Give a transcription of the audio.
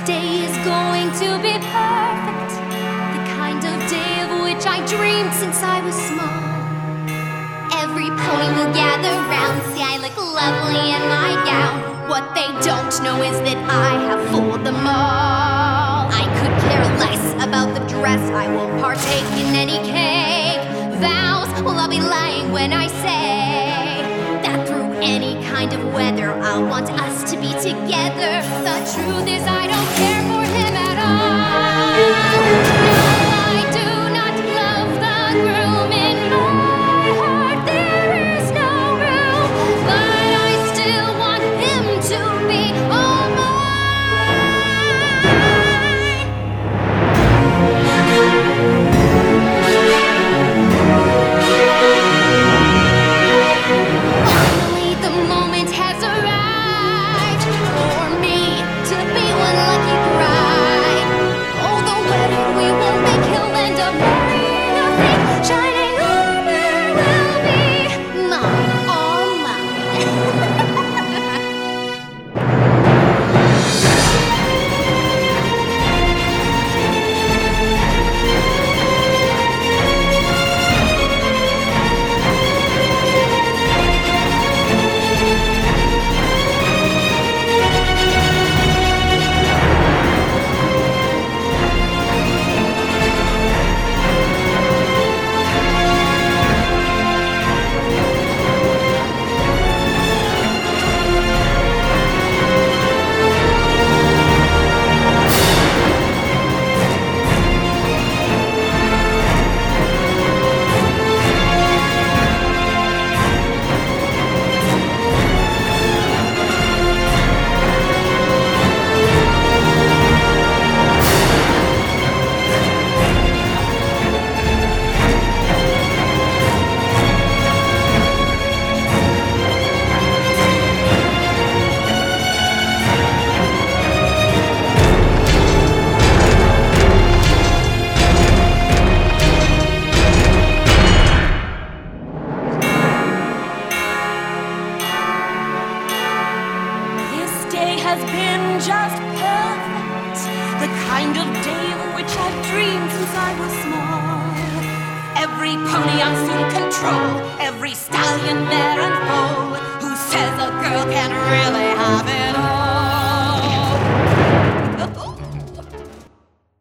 day is going to be perfect, the kind of day of which I dreamed since I was small. Every pony will gather round, see I look lovely in my gown. What they don't know is that I have fooled them all. I could care less about the dress, I won't partake in any cake. Vows, well I'll be lying when I say that through any kind of weather I'll want us to be together. The truth is I don't care for him at all. Has been just perfect, the kind of day of which I've dreamed since I was small. Every pony I'll soon control, every stallion, mare and foal. Who says a girl can really